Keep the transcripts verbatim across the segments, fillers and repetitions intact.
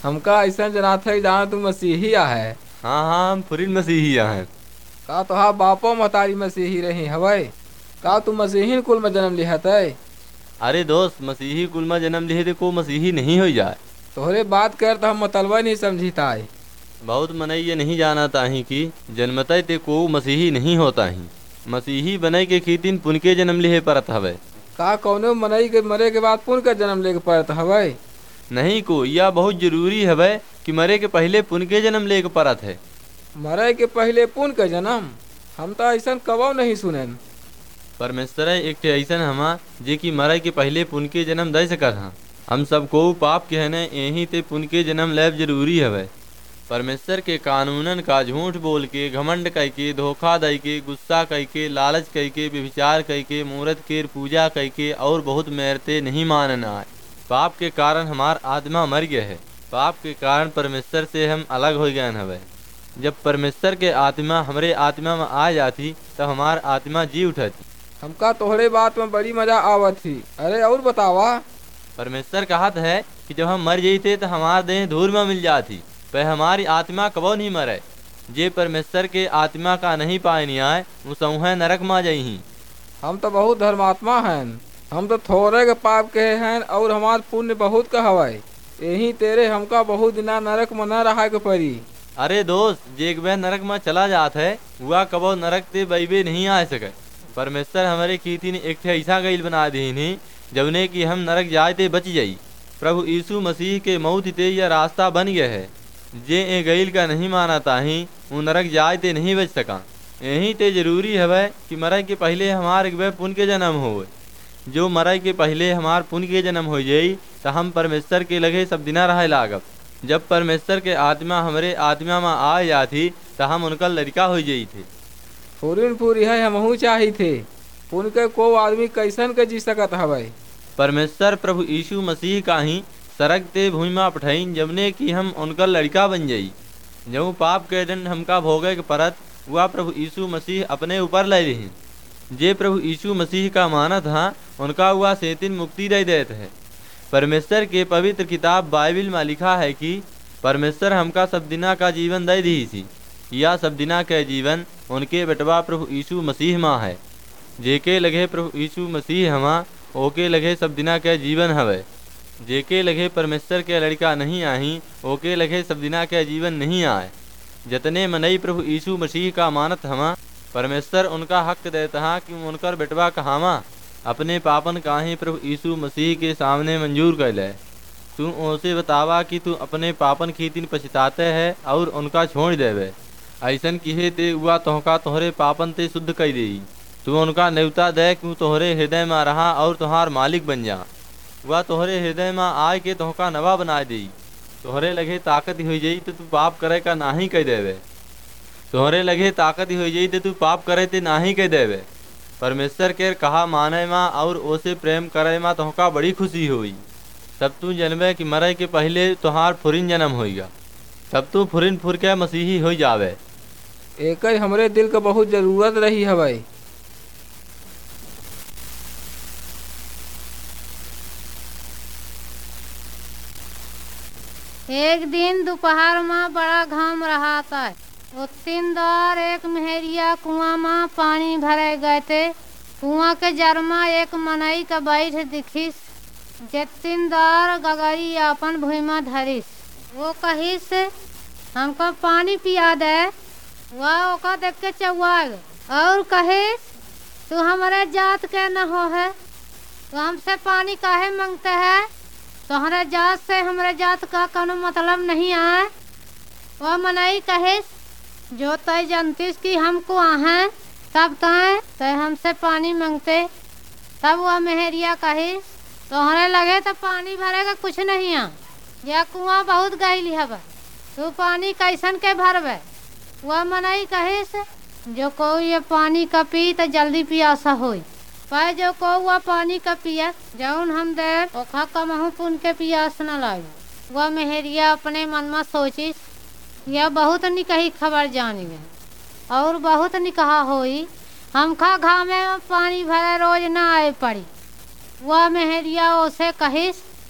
हमका ऐसा जनात है जहाँ तू मसीहिया है। हाँ हाँ, हम फुरिन मसीहिया हैं। का तोहार बापो महतारी मसीही रही हवै? का तू मसीही कुल में जन्म लिहत है? अरे दोस्त, मसीही कुल में जन्म लिए थे को मसीही नहीं हो जाए। तोहरे बात कर तो हम मतलबा नहीं समझी ताई। बहुत मनई ये नहीं जाना ताही कि जन्मतः ते को मसीही नहीं होता ही। मसीही बने के खीतिन पुनके जन्म लिहे परत हवे। का कौनो मनई के मरे के बाद पुन का जन्म लेके पड़त हवै? नहीं को, यह बहुत जरूरी हवे कि मरे के पहले पुनके जन्म लेके परत है। मरे के पहले पुन का जन्म? हम तो ऐसा कबो नहीं सुनेन। परमेश्वर एक ठे ऐसन हमा जे कि मरे के पहले पुनके जन्म दे सकत हा। हम सबको पाप के हने यही ते पुनके जन्म लेब जरूरी हवे। परमेश्वर के कानूनन का झूठ बोल के, घमंड कह के, धोखा दई के, गुस्सा कह के, लालच कह के, व्यभिचार कह के, मूर्त के पूजा कह के और बहुत मेरते नहीं मानन आए। पाप के कारण हमार आत्मा मर गया है। पाप के कारण परमेश्वर से हम अलग हो गए हवे। जब परमेश्वर के आत्मा हमरे आत्मा में आ जाती तब हमार आत्मा जी उठती। हमका तोहरे बात में बड़ी मजा आवत थी। अरे और बतावा। परमेश्वर कहत है कि जब हम मर जाते तो हमार देह धूल में मिल जाती, पर हमारी आत्मा कबो नहीं मरे। जे परमेश्वर के आत्मा का नहीं पाए नहीं आए वो सऊहे नरक में जाही। हम तो बहुत धर्मात्मा हैं। हम तो थोड़े के पाप के हैं और हमार पुण्य बहुत का हवाई। यही तेरे हमका बहुत दिना नरक में न रहा के पड़ी। अरे दोस्त, जे एक बार नरक में चला जात है वह कबो नरक ते बैबे नहीं आ सके। परमेश्वर हमारे कीती ने एक ऐसा गईल बना दी नहीं जबने कि हम नरक जाए ते बच जाई। प्रभु यीशु मसीह के मौत ते यह रास्ता बन गया है। जे ए गईल का नहीं माना ताही वो नरक जाए ते नहीं बच सका। यही ते जरूरी है कि मरे के पहले हमार एक बार पुण्य के जन्म हो। जो मरे के पहले हमार पुण्य के जन्म हो जाई तो हम परमेश्वर के लगे सब दिना रहे लागब। जब परमेश्वर के आत्मा हमारे आत्मा में आ जाती तो हम उनका लड़का हो जाई थे। फूरिन फूरी है हमहू चाही थे। पुन के को आदमी कैसन के जी सकत हवै? परमेश्वर प्रभु यीशु मसीह का ही सरक ते भूमि में पठाइन जमने कि हम उनका लड़का बन जाई। जो पाप के दंड हमका भोगे के परत वह प्रभु यीशु मसीह अपने ऊपर ले रही। जे प्रभु यीशु मसीह का माना था उनका हुआ सेतिन मुक्ति दे देते है। परमेश्वर के पवित्र किताब बाइबिल में लिखा है कि परमेश्वर हमका सब दिना का जीवन दे दी सी। यह सब दिना के जीवन उनके बेटवा प्रभु यीशु मसीह माँ है। जेके लगे प्रभु यीशु मसीह हमा ओके लगे सब दिना के जीवन हवे। जेके लगे परमेश्वर के लड़का नहीं आही ओके लगे सब दिना के जीवन नहीं आए। जतने मनई प्रभु यीशु मसीह का मानत हमा परमेश्वर उनका हक देता हा कि उनकर बेटवा कहामा अपने पापन काहे प्रभु यीशु मसीह के सामने मंजूर कर ले। तू उनसे बतावा कि तू अपने पापन खीतिन पछताते है और उनका छोड़ देवे। ऐसन किहे ते हुआ तोहका तोहरे पापन ते शुद्ध कर दे। तू उनका न्योता दे कि तोहरे हृदय में रहा और तोहार मालिक बन जा। वह तोहरे हृदय में आए के तोहका नवा बना दे। तोहरे लगे ताकत हो जाई तो तू पाप करे का ना ही कह देवे। तोहरे लगे ताकत हो जाई तो तू पाप करे ते ना ही कह देवे। परमेश्वर के कहा माने माँ और ओसे प्रेम करे माँ तोहका बड़ी खुशी हुई। तब तू जन्मे कि मरे के पहले तोहार फुरिन जन्म होइगा। तब तू फुरिन फुर के मसीही हो जावे। एक हमरे दिल के बहुत जरूरत रही हवै। एक दिन दोपहर में बड़ा घाम रहा था। उत्तीनदार एक मेहरिया कुआं में पानी भरे गए थे। कुआं के जरमा एक मनई का बैठ दिखिस। जतीनदार गगरी अपन भूमि धरिस। वो कहिस हमको पानी पिया दे। वह ओका देख के चौआग और कहिस तू हमारे जात के न हो है तो हमसे पानी काहे मांगते है? तोहरे जात से हमारे जात का कोनो मतलब नहीं आए। वह मनई कहिस जो तय जानतीस कि हमको आहें तब तय तय हमसे पानी मांगते। तब वह मेहरिया कहिस तोहरे लगे तो पानी भरेगा कुछ नहीं आ। यह कुआं बहुत गहरी हवा तू पानी कैसन के भरबे? वह मनई कहिस जो को ये पानी का पी तो जल्दी पियासा होई। पर जो को वह पानी का पिया जौन हम दे ओखा कमहू पुन के पियास न लागे। वह मेहरिया अपने मन में सोचिस यह बहुत निकही खबर जान गए और बहुत निकहा होई। हमखा घामे में पानी भरे रोज न आए पड़ी। वह मेहरिया ओसे कहिस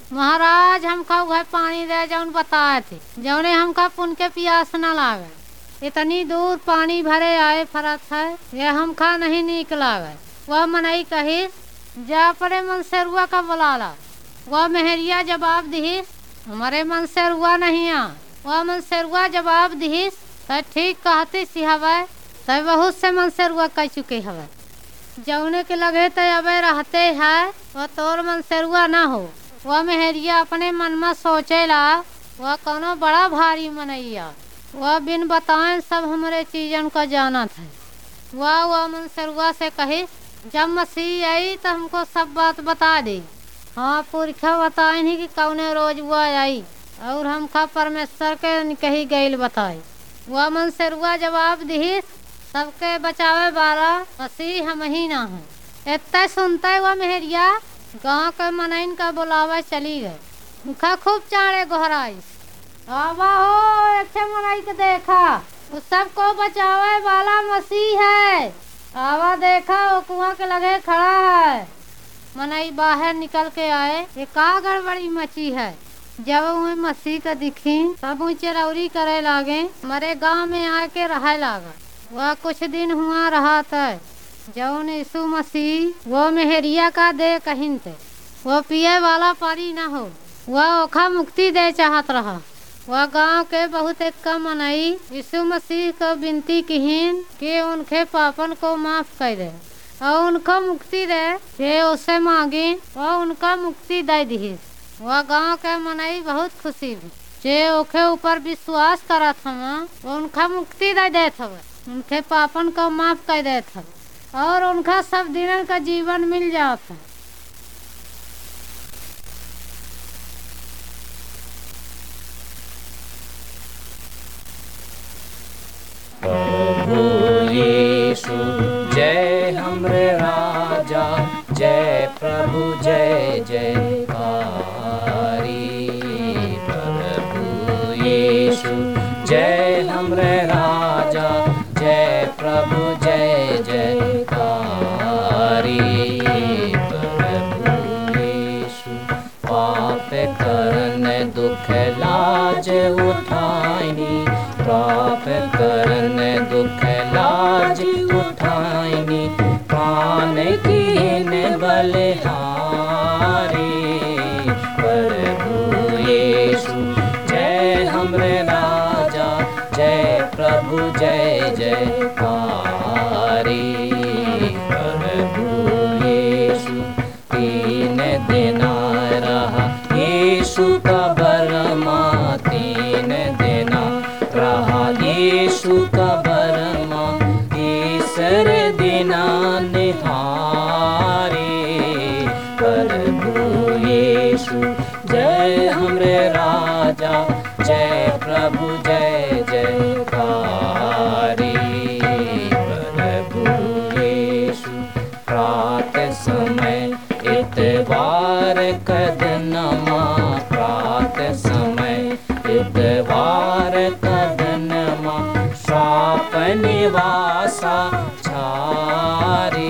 महाराज हमका वह पानी दे जौन बताए थे, जौने हमका पुन के प्यास न लागे। इतनी दूर पानी भरे आए फरत है, ये हमका नहीं नीक लागे। वह मनई कही जा अपने मन से रुआ का बुलाला। वह मेहरिया जवाब दिहिस हमारे मन से रुआ नहीं आ। वह मन से रुआ जवाब दिहिस तो ठीक कहती सी हवे, तो बहुत से मन से रुआ कह चुके हवे। जौने के लगे तो अबे रहते है वह तोर मन से रुआ ना हो। वह मेहरिया अपने मन में सोचेला वह कोनो बड़ा भारी मनैया, वह बिन बताए सब हमारे चीजन का जाना था। वह वह मन से रुआ से कही जब मसीह आई तो हमको सब बात बता दी। हाँ पुरखा बताए नहीं कि कौने रोज वह आई और हमका परमेश्वर के कही गईल बताई। वह मन से रुआ जवाब दी सबके बचावे वाला मसीह हम ही ना है। इतना सुनते वह मेहरिया गाँव के मनइन का बुलावा चली गए। उनका खूब चाड़े गोहराई आवा हो एक मनई के देखा वो सबको बचावे वाला मसीह है। आवा देखा वो कुआं के लगे खड़ा है। मनई बाहर निकल के आए, ये का गड़बड़ी मची है। जब वो मसीह का दिखी तब वो चिरौरी करे लागे, मरे गांव में आके रहे लागा। वह कुछ दिन हुआ रहा था जौन यीशु मसीह वो मेहरिया का दे कहिन थे वो पिए वाला पानी न हो, वह ओखा मुक्ति दे चाहत रहा। वह गांव के बहुत एक का मनई यीशु मसीह को विनती किहिन कि उनके पापन को माफ कर दे और उनका मुक्ति दे। जे उसे मांगी वह उनका मुक्ति दे दी। वह गांव के मनई बहुत खुशी भी जे ओखे ऊपर विश्वास करत हवा वो उनका मुक्ति दे देत हवे, उनके पापन को माफ कर देत हवे और उनका सब दिन का जीवन मिल जाता है। प्रभु यीशु जय हमरे राजा, जय प्रभु जय जयकारी। प्रभु यीशु जय हमरे राजा, जय प्रभु जय जयकारी। प्रभु यीशु पाप करने दुख लाज उठाईनी, पाप करने दुख लाज उठाईनी। प्राण कीने बलिहारी। प्रभु यीशु जय हमरे राजा, जय प्रभु जय जयकारी। प्रभु यीशु तीन दिन रहा यीशु का बरमा, तीन दिन रहा यीशु का बरमा। तीसर दिना निहारी। प्रभु यीशु जय हमरे राजा, जय प्रभु जय जयकारी। प्रभु यीशु प्रात समय इतवार कदनमा, प्रात समय इतवार कदनमा। श्राप निवासा छारी।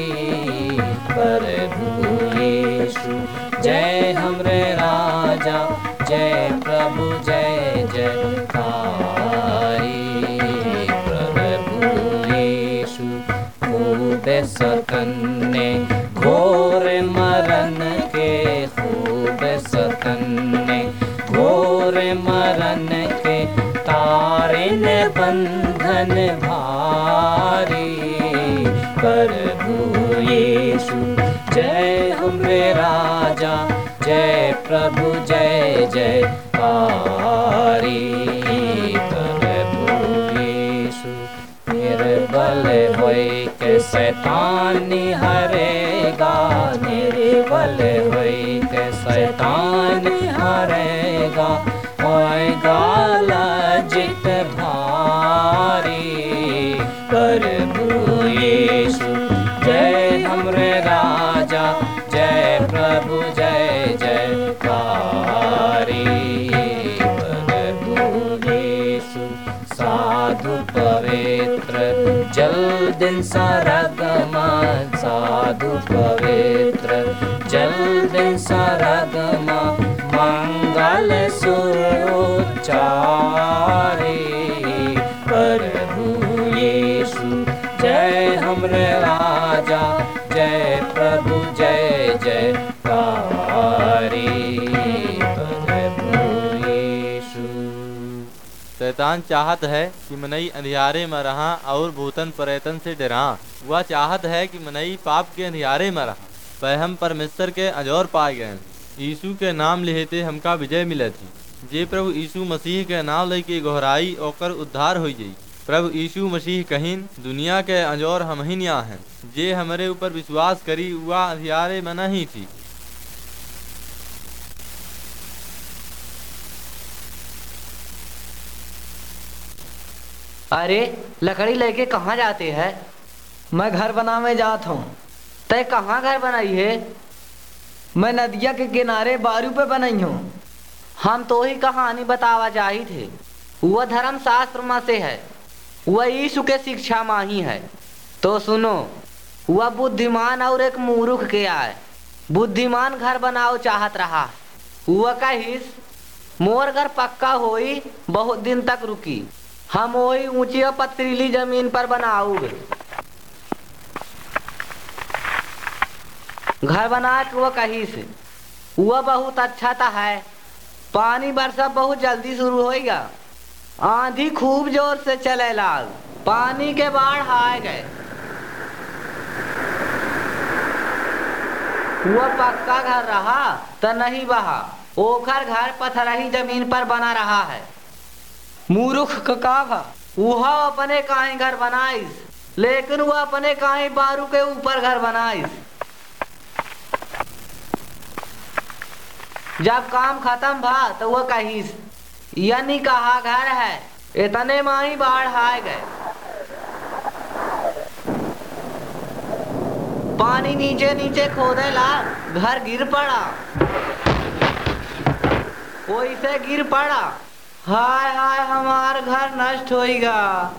प्रभु यीशु जय हमरे राजा, जय प्रभु जय जयकारी। प्रभु यीशु खूब सतन्ने घोर मरण के, खूब सतन्ने घोर मरण के। तारिन बंधन भारी। प्रभु यीशु जय हमरे राजा, जय प्रभु जय जयकारी। प्रभु यीशु निर्बल होय के शैतान हरेगा, निर्बल होय के शैतान हरेगा। होएगा लज्जित भारी। प्रभु यीशु जय हमरे राजा, जय प्रभु जय जयकारी। प्रभु यीशु साधु पवित्र जल दिन सरगमा, साधु पवित्र जल दिन सरगमा। मंगल सुर उच्चारे। प्रभु यीशु जय हमरे राजा, जय प्रभु जय जय कारी। प्रभु यीशु। शैतान चाहत है कि मनई अंधियारे में रहा और भूतन प्रेतन से डरा। वह चाहत है कि मनई पाप के अंधियारे में रहा, पर हम परमेश्वर के अजोर पाए गए। यीशु के नाम लेते हमका विजय मिले थी। जे प्रभु यीशु मसीह के नाम लेके गोहराई ओकर उद्धार हो जाई। प्रभु यीशु मसीह कहीन दुनिया के अजोर हम ही निया हैं। जे हमारे ऊपर विश्वास करी वह अंधियारे में नहीं थी। अरे लकड़ी लेके कहाँ जाते हैं? मैं घर बनावे जात हूँ। तय कहाँ घर बनाई है? मैं नदिया के किनारे बारू पे बनाई हूँ। हम तो ही कहानी बतावा जाही थे। वह धर्म शास्त्र में से है, वह यीशु के शिक्षा में ही है। तो सुनो, वह बुद्धिमान और एक मूर्ख के आए। बुद्धिमान घर बनाओ चाहत रहा। वह कहिस मोर घर पक्का होई, बहुत दिन तक रुकी। हम वही ऊंची और पथरीली जमीन पर बनाओगे। घर बना के वह कहिस वह बहुत अच्छा था है। पानी बरसा बहुत जल्दी शुरू होएगा। आंधी खूब जोर से चले लाग, पानी के बाढ़ आए गए। वह पक्का घर रहा तो नहीं बहा। ओखर घर पथरही जमीन पर बना रहा है। मूर्ख का का भा? वह अपने काहे घर बनाइस, लेकिन वह अपने काहे बारू के ऊपर घर बनाइस। जब काम खत्म भा तो वह कहिस यानी कहा घर है, इतने माही बाढ़ आए गए। पानी नीचे नीचे खोदे ला, घर गिर पड़ा। वैसे गिर पड़ा, हाय हाय हमार घर नष्ट होएगा।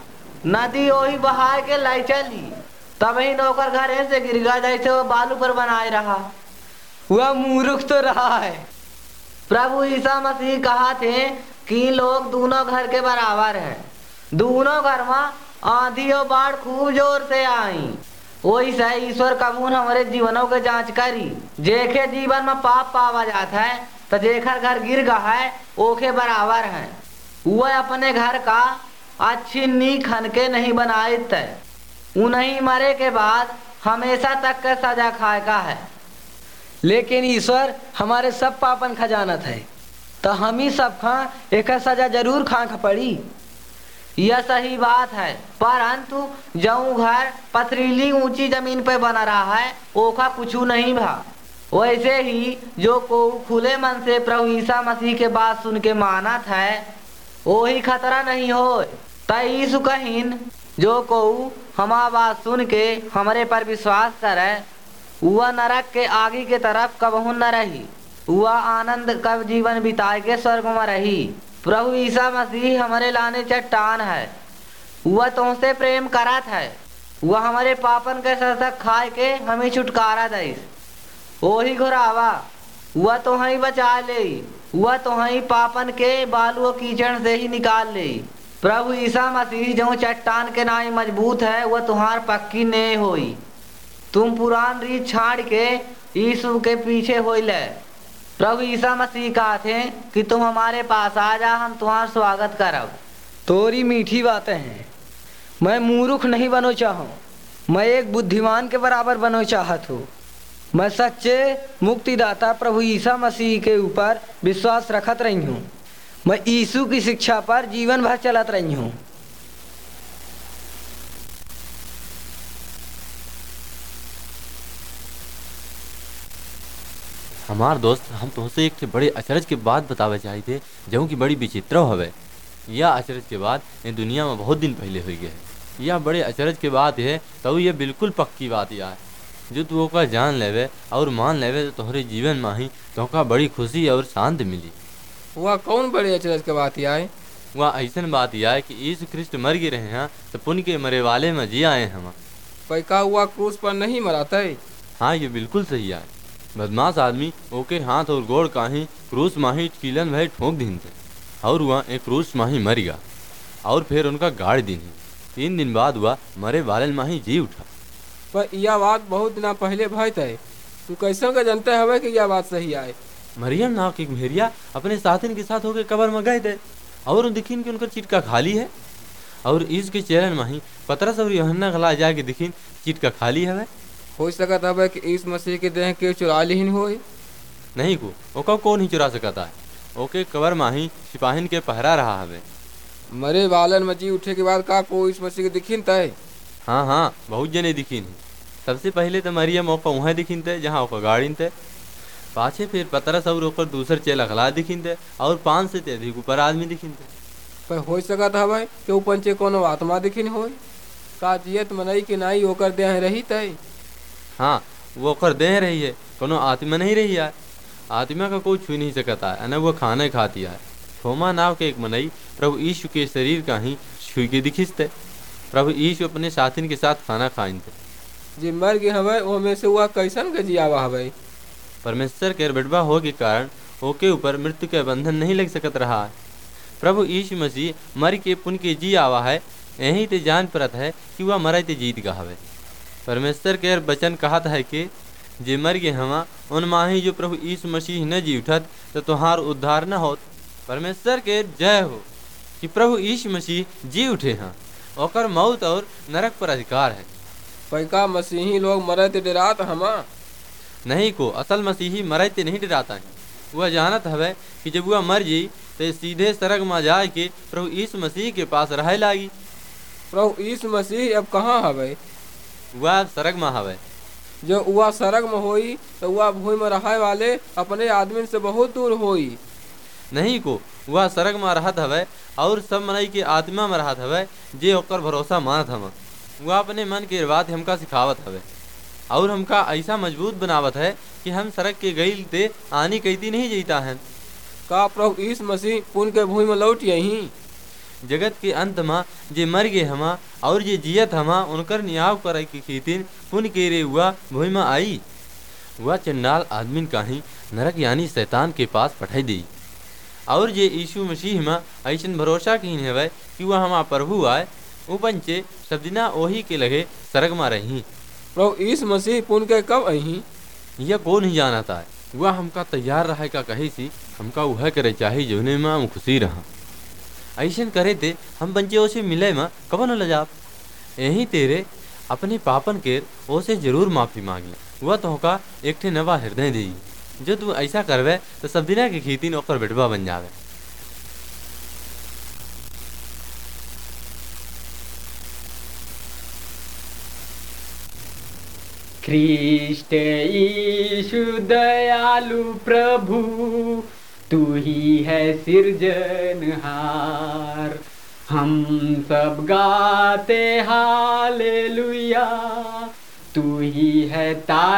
नदी वही बहाए के लाई चली, तभी नौकर घर ऐसे गिर गया जैसे वो बालू पर बनाए रहा। वह मूर्ख तो रहा है। प्रभु ईसा मसीह कहा थे कि लोग दोनों घर के बराबर हैं। दोनों घर में आंधी और बाढ़ खूब जोर से आई। वैसे ईश्वर कबून हमारे जीवनों के जांच करी। जेखे जीवन में पाप पावा जाता है तो जेखर घर गिर गया है ओखे बराबर हैं। वह अपने घर का अच्छी नी खन के नहीं बनाए थे। उन्हीं मरे के बाद हमेशा तक के सजा खाए का है। लेकिन ईश्वर हमारे सब पापन खजानत है, तो हम ही सब खा एक सजा जरूर खा पड़ी। यह सही बात है, परंतु जऊ घर पथरीली ऊंची जमीन पे बना रहा है ओखा कुछ नहीं भा। वैसे ही जो को खुले मन से प्रभु ईसा मसीह के बात सुन के मानत है वही खतरा नहीं हो। तय यीशु कहीन जो को हमारा बात सुन के हमारे पर विश्वास करे वह नरक के आगे के तरफ कबहू न रही। वह आनंद कब जीवन बिताए के स्वर्ग में रही। प्रभु ईसा मसीह हमारे लाने चट्टान है। वह तुमसे प्रेम करत है। वह हमारे पापन के सतक खाए के हमें छुटकारा दे। वही घुरावा वह तो ही बचा ले। वह तो ही पापन के बालू कीचड़ से ही निकाल ले। प्रभु ईसा मसीह जो चट्टान के नाई मजबूत है वह तुम्हार पक्की ने होई। तुम पुरान रीत छाड़ के यीशु के पीछे हो ले। प्रभु ईसा मसीह कहा थे कि तुम हमारे पास आ जा, हम तुम्हारा स्वागत करब। तोरी मीठी बातें हैं। मैं मूर्ख नहीं बनो चाहूँ, मैं एक बुद्धिमान के बराबर बनो चाहत हूँ। मैं सच्चे मुक्तिदाता प्रभु ईसा मसीह के ऊपर विश्वास रखत रही हूँ। मैं यीशु की शिक्षा पर जीवन भर चलत रही हूँ। हमार दोस्त, हम तुमसे एक बड़े अचरज के बात बतावे चाहे थे जऊँ की बड़ी विचित्र हवे। यह अचरज के बात ये दुनिया में बहुत दिन पहले हुई है। यह बड़े अचरज के बात है तो ये बिल्कुल पक्की बात यार। जो तू ओका जान लेवे और मान लेवे तो तोहरे जीवन में ही तोका बड़ी खुशी और शांति मिली। वह कौन बड़े अचरज के बात आए? वह ऐसा बात आए कि यीशु ख्रिस्ट मर गिरे हैं तो पुण्य के मरे वाले में जी आए हम। पैका हुआ क्रूस पर नहीं मराते? हाँ, ये बिल्कुल सही आए। बदमाश आदमी ओके हाथ और गोड़ काही क्रूस माही कीलन भाई ठोक दीन थे और वहाँ एक क्रूस माही मर गया और फिर उनका गाड़ दिन तीन दिन बाद हुआ मरे वाले माही जी उठा। पर यह बात बहुत दिना पहले भय थे, तू कैसे का जानते हवे कि यह बात सही आए? मरियम नाव की भेड़िया अपने साथिन के साथ होके कबर में गए थे और दिखीन कि उनका चिटका खाली है और इसके चेहरे माही पतरस और यूहन्ना गला जाके दिखीन चिटका खाली है। हो सकत हवे कि यीशु मसीह के देह के चुरा लिहिन होई? नहीं को ओका कौन ही चुरा सकता है, ओके कबर माही सिपाहिन के पहरा रहा हवे। मरे वालन में जी उठे के बाद का को यीशु मसीह के दिखीन तय? हाँ हाँ बहुत जने दिखीन है। सबसे पहले तो मरियम ओका वहाँ दिखीन थे जहाँ ओका गाड़ीन थे, पाछे फिर पतरस और ओकर दूसर चेला खला दिखीन थे और पाँच से अधिक ऊपर आदमी दिखीन थे। पर हो सकत हवे कि ऊपर चे कोनो आत्मा दिखीन होई? का जियत मनई के नाई होकर देह रही तय? हाँ वो ओकर देह रही है, कोनो आत्मा नहीं रही है। आत्मा का कोई छू नहीं सकता है, न वो खाना खाती है। थोमा नाव के एक मनई प्रभु यीशु के शरीर का ही छू के दिखिसते। प्रभु यीशु अपने साथिन के साथ खाना खाइन थे। जे मर गए हवे वो में से हुआ कैसन के जियावा हवे? परमेश्वर के बेटवा हो के कारण ओके ऊपर मृत्यु के बंधन नहीं लग सकत रहा है। प्रभु यीशु मसीह मर के पुन के जी आवा है, यही ते जान परत है कि वह मरे ते जीत गा हवे। परमेश्वर के वचन कहत है कि जे मर गए हवा उन माही जो प्रभु यीशु मसीह न जी उठत तो तुहार उद्धार न होत। परमेश्वर के जय हो कि प्रभु यीशु मसीह जी उठे हैं, ओकर मौत और नरक पर अधिकार है। पैका मसीही लोग मरे ते डरात हमा? नहीं को असल मसीही मरे ते नहीं डराता है। वह जानत हवे कि जब वह मर जी तो सीधे सरग में जाए के प्रभु यीशु मसीह के पास रहे लागी। प्रभु यीशु मसीह अब कहाँ हवे? वह सरग में हवे। जो उआ सरग में होई तो उआ भूमि में रहे वाले अपने आदमी से बहुत दूर होई। नहीं को वह सरग में रहत हवे और सब मनई के आत्मा में रहत हवे जे ओकर भरोसा मानत हम। वह अपने मन के बात हमका सिखावत हवे और हमका ऐसा मजबूत बनावत है कि हम सरग के गईल ते आनी कहती नहीं जीता है। का प्रभु यीशु मसीह पुन के भूमि में लौट यही? जगत के अंत में जे मर गए हमा और जे जियत हमा उनकर नियाव करे की खीतिन पुन के रे हुआ भूमि में आई। वह चंडाल आदमी का ही नरक यानी शैतान के पास पठाई दी और जे यीशु मसीह में ऐसन भरोसा की हवे कि वह हमारा प्रभु आए उपंचे सब दिना ओही के लगे सरग में रही। प्रभु यीशु मसीह पुन के कब अही? यह कौन ही जानता है। वह हमका तैयार रहे का कही सी हमका वह करे चाहे जोने में हम खुशी रहा। ऐसन करे थे हम बंचे ओसे मिले में कब न लजाब। यही तेरे अपने पापन के ओसे जरूर माफी मांग ले। वह तो का एक ठे नवा हृदय दी। जो तू ऐसा करवे तो सब दिना की खेती ओकर बेटवा बन जावे। ख्रीष्ट यीशु दयालु प्रभु, तू ही है सिरजनहार। हम सब गाते हालेलुया, तू ही है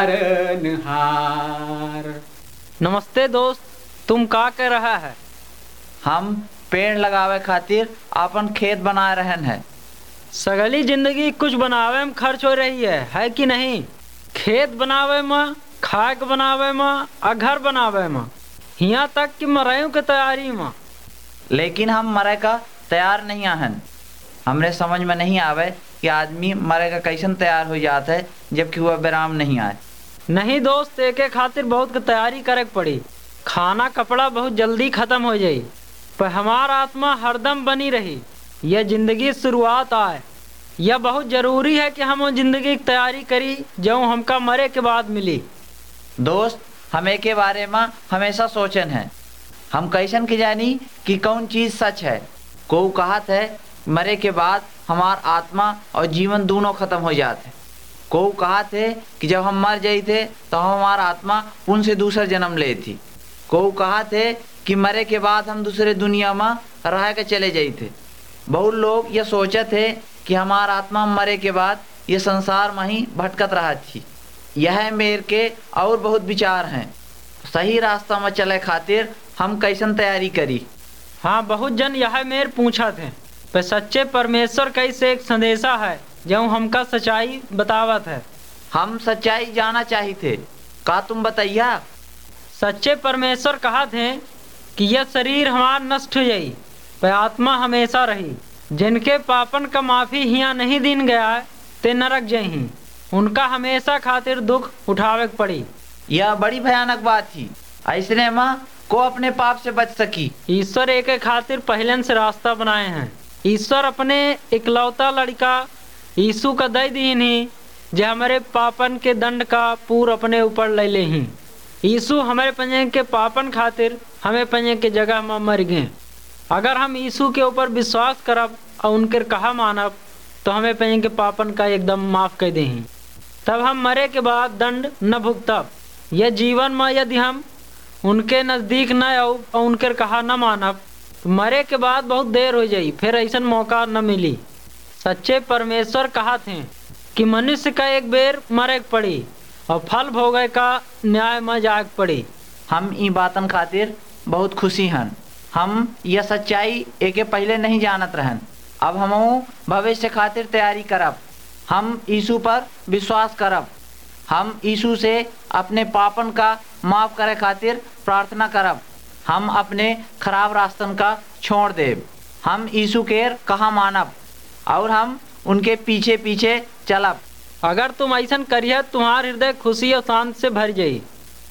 तारनहार। नमस्ते दोस्त, तुम का कर रहा है? हम पेड़ लगावे खातिर अपन खेत बना रहन है। सगली जिंदगी कुछ बनावे में खर्च हो रही है, है कि नहीं? खेत बनावे में, खाक बनावे में, आ घर बनावे में, यहाँ तक कि मरयू के तैयारी में। लेकिन हम मरे का तैयार नहीं आहन। हमरे समझ में नहीं आवे कि आदमी मरे का कैसन तैयार हो जाता है जबकि वह विराम नहीं आए। नहीं दोस्त, एक खातिर बहुत के तैयारी करे पड़ी। खाना कपड़ा बहुत जल्दी खत्म हो जाई, पर हमारा आत्मा हरदम बनी रही। यह जिंदगी शुरुआत आए। यह बहुत जरूरी है कि हम जिंदगी की तैयारी करी जो हमका मरे के बाद मिली। दोस्त, हमें के बारे में हमेशा सोचन है। हम कैसन की जानी कि कौन चीज़ सच है। को कहत है मरे के बाद हमार आत्मा और जीवन दोनों खत्म हो जाते। को कहत है कि जब हम मर जाए थे तो हमारा आत्मा पुन से दूसरा जन्म ले थी। को कहत है कि मरे के बाद हम दूसरे दुनिया में रह के चले जाए थे। बहुत लोग ये सोचते थे कि हमारा आत्मा मरे के बाद ये संसार में ही भटकत रहा थी। यह मेरे के और बहुत विचार हैं। सही रास्ता में चले खातिर हम कैसन तैयारी करी। हाँ, बहुत जन यह मेरे पूछा थे, पर सच्चे परमेश्वर कैसे एक संदेशा है जो हमका सच्चाई बतावत है। हम सच्चाई जाना चाहिए थे। का तुम बताइया? सच्चे परमेश्वर कहा थे कि यह शरीर हमार नष्ट हो जाई पर आत्मा हमेशा रही। जिनके पापन का माफी हिया नहीं दिन गया है ते नरक जही, उनका हमेशा खातिर दुख उठावे के पड़ी। यह बड़ी भयानक बात थी। ऐसने माँ को अपने पाप से बच सकी। ईश्वर एक एक खातिर पहले से रास्ता बनाए हैं। ईश्वर अपने इकलौता लड़का यीशु का दई दी नहीं जे हमारे पापन के दंड का पूर अपने ऊपर ले ले ही। यीशु हमारे पंजे के पापन खातिर हमें पंजे के जगह में मर गए। अगर हम यीशु के ऊपर विश्वास करब और उनके कहा मानब तो हमें पंजे के पापन का एकदम माफ कर दे। तब हम मरे के बाद दंड न भुगतब। यह जीवन में यदि हम उनके नज़दीक न आओ और उनके कहा न मानब तो मरे के बाद बहुत देर हो जाई, फिर ऐसा मौका न मिली। सच्चे परमेश्वर कहा थे कि मनुष्य का एक बेर मरे पड़ी और फल भोगे का न्याय में जाग पड़ी। हम ई बातन खातिर बहुत खुशी हन। हम यह सच्चाई एके पहले नहीं जानत रहन। अब हम भविष्य खातिर तैयारी करब। हम यीशु पर विश्वास करब। हम यीशु से अपने पापन का माफ करे खातिर प्रार्थना करब। हम अपने खराब रास्तन का छोड़ देब। हम यीशु के कहा मानब और हम उनके पीछे पीछे चलब। अगर तुम ऐसा करिए तुम्हार हृदय खुशी और शांत से भर जाई।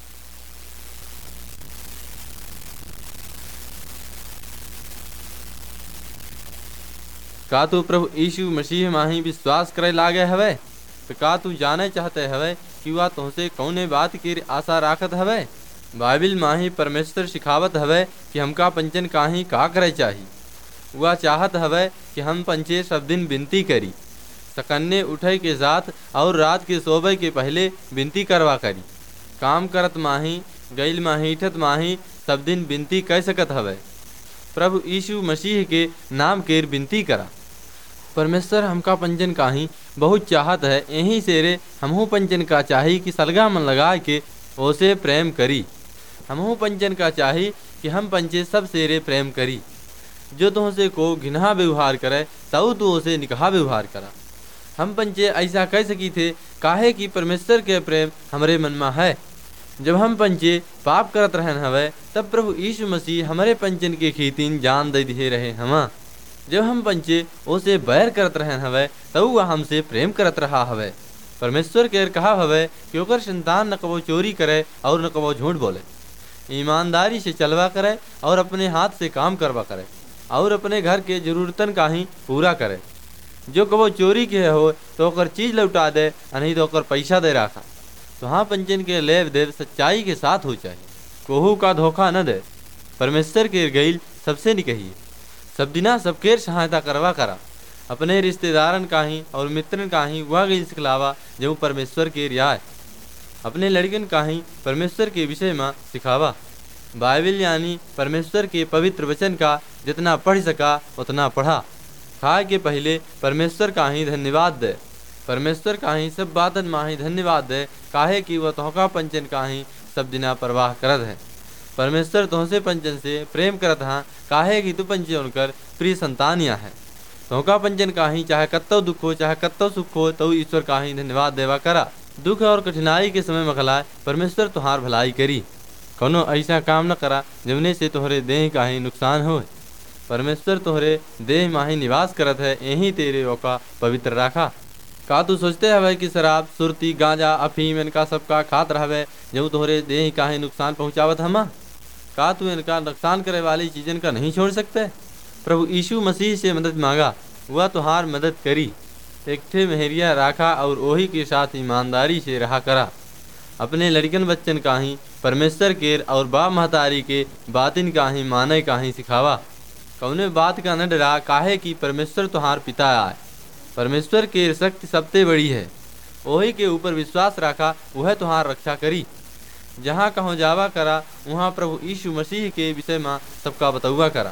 का तू प्रभु यीशु मसीह माही विश्वास करे लागे हवे? तो का तू जाने चाहते हवे कि वह तुमसे कौने बात की आशा राखत हवे? बाइबिल माही परमेश्वर सिखावत हवे कि हमका पंचन काहीं का करे चाहिए। वह चाहत हवे कि हम पंचे सब दिन विनती करी, सकन्ने उठे के साथ और रात के सोबे के पहले विनती करवा करी। काम करत माही गैल माही ठत माही सब दिन विनती कह सकत हवे। प्रभु यीशु मसीह के नाम के विनती करा। परमेश्वर हमका पंचन काहीं बहुत चाहत है, यहीं से रे हमहू पंचन का चाही कि सलगा मन लगा के ओसे प्रेम करी। हमहू पंचन का चाही कि हम पंचे सब से रे प्रेम करी। जो तुमसे को घिनहा व्यवहार करे तऊ तू उसे निकहा व्यवहार करा। हम पंचे ऐसा कह सकी थे काहे कि परमेश्वर के प्रेम हमारे मन में है। जब हम पंचे पाप करत रहन हवे तब प्रभु यीशु मसीह हमारे पंचन के खीतीन जान दे दिए रहे हमा। जब हम पंचे उसे बैर करत रहन हवे तब वह हमसे प्रेम करत रहा हवे। परमेश्वर के कहा हवे कि ओकर संतान न कबो चोरी करे और न कबो झूठ बोले, ईमानदारी से चलवा करे और अपने हाथ से काम करवा करे और अपने घर के जरूरतन का ही पूरा करे। जो कबो चोरी के हो तो ओकर चीज लौटा दे, नहीं तो ओकर पैसा दे रखा। तो हाँ पंचन के लेव देव सच्चाई के साथ हो चाहिए, कोहू का धोखा न दे। परमेश्वर के गईल सबसे निकहिए, सब दिना सबके सहायता करवा करा। अपने रिश्तेदारन का ही और मित्रन का ही वह गईल सिखलावा जो परमेश्वर के रियाय। अपने लड़कन का ही परमेश्वर के विषय में सिखावा। बाइबिल यानी परमेश्वर के पवित्र वचन का जितना पढ़ सका उतना पढ़ा। खाए के पहले परमेश्वर का ही धन्यवाद दे। परमेश्वर का ही सब बातन माही धन्यवाद दे, काहे कि वह तोहका पंचन का ही सब दिना परवाह करत है। परमेश्वर तुमसे पंचन से प्रेम करत हाँ, काहे कि तू पंचे उनकर प्रिय संतानिया है। तोहका पंचन का ही चाहे कत्तो दुख हो चाहे कत्तो सुख हो तो ईश्वर का ही धन्यवाद देवा करा। दुख और कठिनाई के समय मखलाए परमेश्वर तुहार भलाई करी। कोनो ऐसा काम न करा जमने से तोहरे देह का ही नुकसान हो। परमेश्वर तोहरे देह माही निवास करत है, यही तेरे ओका पवित्र राखा। का तू सोचते हवे कि शराब सुरती गांजा अफीम इनका सबका खात रहवे जो तोहरे देह का ही नुकसान पहुँचावत हमा? का तू इनका नुकसान करे वाली चीज़न का नहीं छोड़ सकते? प्रभु यीशु मसीह से मदद मांगा, वह तुहार मदद करी। एक ठे मेहरिया राखा और वही के साथ ईमानदारी से रहा करा। अपने लड़कन बच्चन का ही परमेश्वर के और बाप महतारी के बातिन का ही माने का ही सिखावा। कौने बात का न डरा, काहे कि परमेश्वर तुहार पिता आए। परमेश्वर के शक्ति सबसे बड़ी है, वही के ऊपर विश्वास रखा, वह तुहार रक्षा करी। जहाँ कहो जावा करा वहाँ प्रभु यीशु मसीह के विषय में सबका बतौआ करा।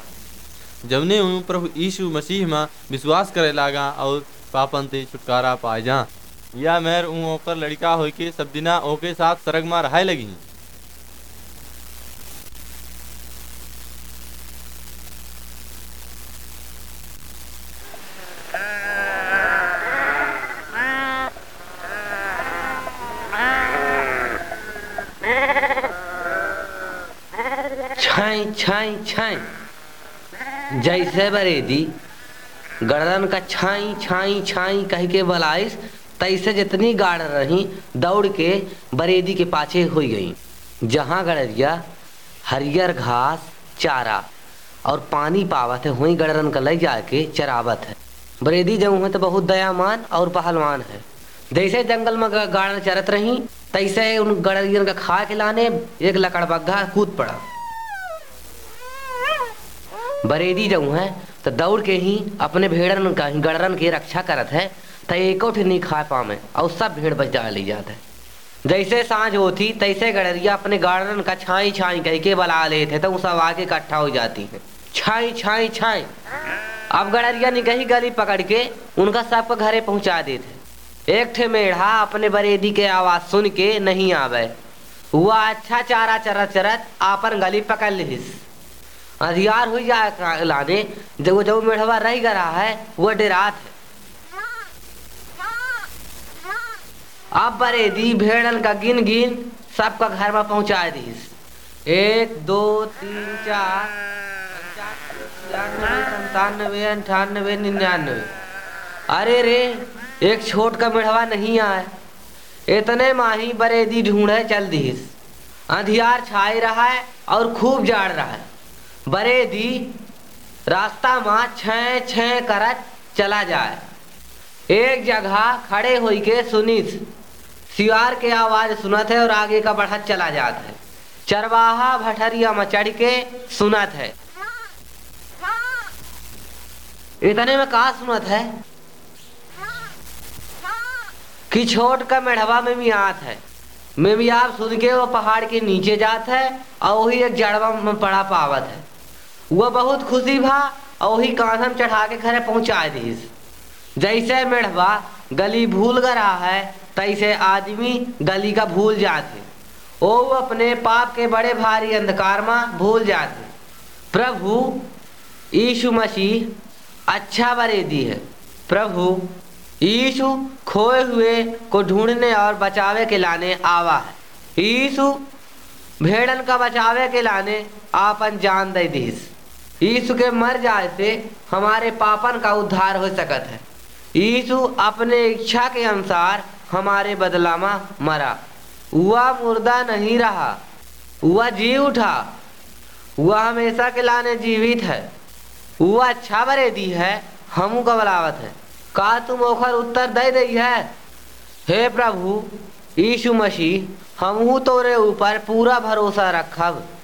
जवने हूँ प्रभु यीशु मसीह में विश्वास करे लागा और पापन से छुटकारा पाए जा। या मेर ऊँ ओकर लड़का हो के सब दिना ओके साथ सरग में रहाय लगी। छाई छाई। जैसे बरेदी गड़रन का छाई छाई छाई कह के बलाइस, तैसे जितनी गाड़ रही दौड़ के बरेदी के पाछे हो गई। जहाँ गड़रिया हरियर घास चारा और पानी पावत है, वहीं गड़रन का ले जाके चरावत है। बरेदी जऊ है तो बहुत दयामान और पहलवान है। जैसे जंगल में गाड़न चरत रही, तैसे उन गड़रियन का खा के लाने एक लकड़बग्घा कूद पड़ा। बरेदी जऊ है तो दौड़ के ही अपने भेड़न का गड़रन की रक्षा करत है, तो एको नहीं खा पावे और सब भेड़ बच जा ली जाता है। जैसे सांझ होती तैसे गड़रिया अपने गाड़न का छाई छाई कह के बला लेते, तो सब आगे इकट्ठा हो जाती है। छाई छाई छाई। अब गड़रिया निकही गली पकड़ के उनका सबको घरे पहुंचा देते। एक ठे मेढ़ा अपने बरेदी के आवाज सुन के नहीं आवे, हुआ अच्छा चारा चरत चरत आपन गली पकड़ लिस। अंधियार हुई जाए लाने, जब जब मेढ़वा रह गया है वो डरात है। अब बरेदी भेड़न का गिन गिन सबका घर में पहुंचा दीस। एक दो तीन चार संतानवे अंठानवे निन्यानवे। अरे रे एक छोट का मेढ़वा नहीं आए। इतने माही बरेदी ढूंढे चल दीस। अंधियार छाई रहा है और खूब जाड़ रहा है। बरेदी रास्ता में छः छः करत चला जाए। एक जगह खड़े होई के सुनीस सियार के आवाज सुनत है और आगे का बढ़त चला जाता है। चरवाहा भटरिया में चढ़ के सुनत है। इतने में कहा सुनत है कि छोट का मेढ़वा में भी आत है। में भी आप सुन के वो पहाड़ के नीचे जात है और वही एक जड़वा में पड़ा पावत है। वह बहुत खुशी भा और वही कांधम चढ़ा के घरे पहुंचा दीस। जैसे मेढ़वा गली भूल गया है, तैसे आदमी गली का भूल जाते। ओ अपने पाप के बड़े भारी अंधकार में भूल जाते। प्रभु यीशु मसीह अच्छा बरेदी है। प्रभु यीशु खोए हुए को ढूंढने और बचावे के लाने आवा है। यीशु भेड़न का बचावे के लाने आपन जान दे दीस। यीशु के मर जाए से हमारे पापन का उद्धार हो सकत है। यीशु अपने इच्छा के अनुसार हमारे बदला में मरा। वह मुर्दा नहीं रहा, वह जी उठा। वह हमेशा के लाने जीवित है। वह अच्छा बरेदी है, हमू का बलावत है। का तुम ओखर उत्तर दे दई है? हे प्रभु यीशु मसीह, हमहू तोरे ऊपर पूरा भरोसा रखब।